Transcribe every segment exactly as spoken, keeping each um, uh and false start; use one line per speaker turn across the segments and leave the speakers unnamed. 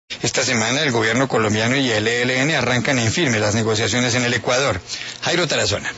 Esta semana el gobierno colombiano y el E L N arrancan en firme las negociaciones en el Ecuador. Jairo Tarazona.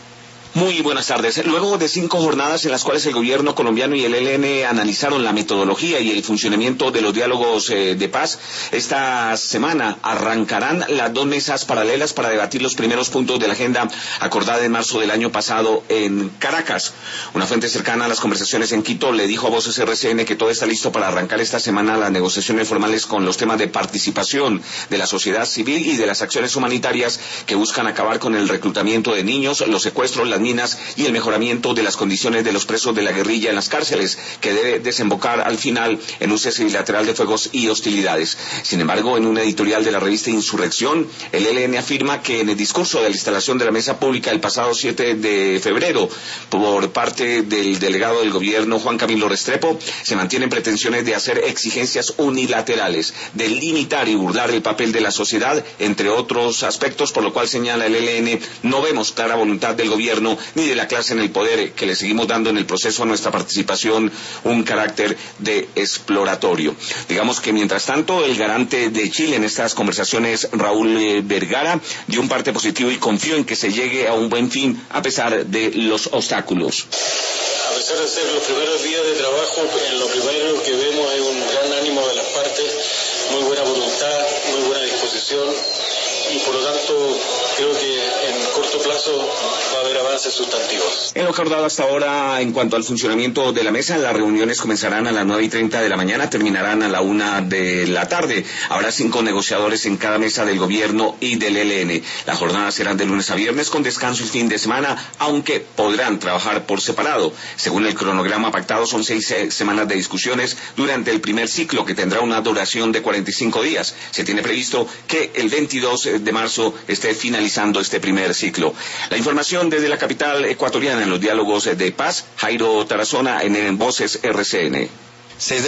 Muy buenas tardes. Luego de cinco jornadas en las cuales el gobierno colombiano y el E L N analizaron la metodología y el funcionamiento de los diálogos eh, de paz, esta semana arrancarán las dos mesas paralelas para debatir los primeros puntos de la agenda acordada en marzo del año pasado en Caracas. Una fuente cercana a las conversaciones en Quito le dijo a Voces R C N que todo está listo para arrancar esta semana las negociaciones formales con los temas de participación de la sociedad civil y de las acciones humanitarias que buscan acabar con el reclutamiento de niños, los secuestros, las minas y el mejoramiento de las condiciones de los presos de la guerrilla en las cárceles, que debe desembocar al final en un cese bilateral de fuegos y hostilidades. Sin embargo, en un editorial de la revista Insurrección, el E L N afirma que en el discurso de la instalación de la mesa pública el pasado siete de febrero por parte del delegado del gobierno Juan Camilo Restrepo se mantienen pretensiones de hacer exigencias unilaterales, de limitar y burlar el papel de la sociedad, entre otros aspectos, por lo cual señala el E L N, no vemos clara voluntad del gobierno ni de la clase en el poder, que le seguimos dando en el proceso a nuestra participación un carácter de exploratorio. Digamos que mientras tanto el garante de Chile en estas conversaciones, Raúl eh, Vergara, dio un parte positivo y confió en que se llegue a un buen fin a pesar de los obstáculos.
A pesar de ser los primeros días de trabajo, en lo primero que vemos es un gran ánimo de las partes, muy buena voluntad, muy buena disposición, y por lo tanto creo que en corto plazo va a haber avances sustantivos.
En lo acordado hasta ahora en cuanto al funcionamiento de la mesa, las reuniones comenzarán a las nueve y treinta de la mañana, terminarán a la una de la tarde. Habrá cinco negociadores en cada mesa del gobierno y del E L N. Las jornadas serán de lunes a viernes con descanso y fin de semana, aunque podrán trabajar por separado. Según el cronograma pactado, son seis eh, semanas de discusiones durante el primer ciclo, que tendrá una duración de cuarenta y cinco días. Se tiene previsto que el veintidós de marzo esté finalizando este primer ciclo. La información desde la capital ecuatoriana en los diálogos de paz, Jairo Tarazona, en, en Voces R C N.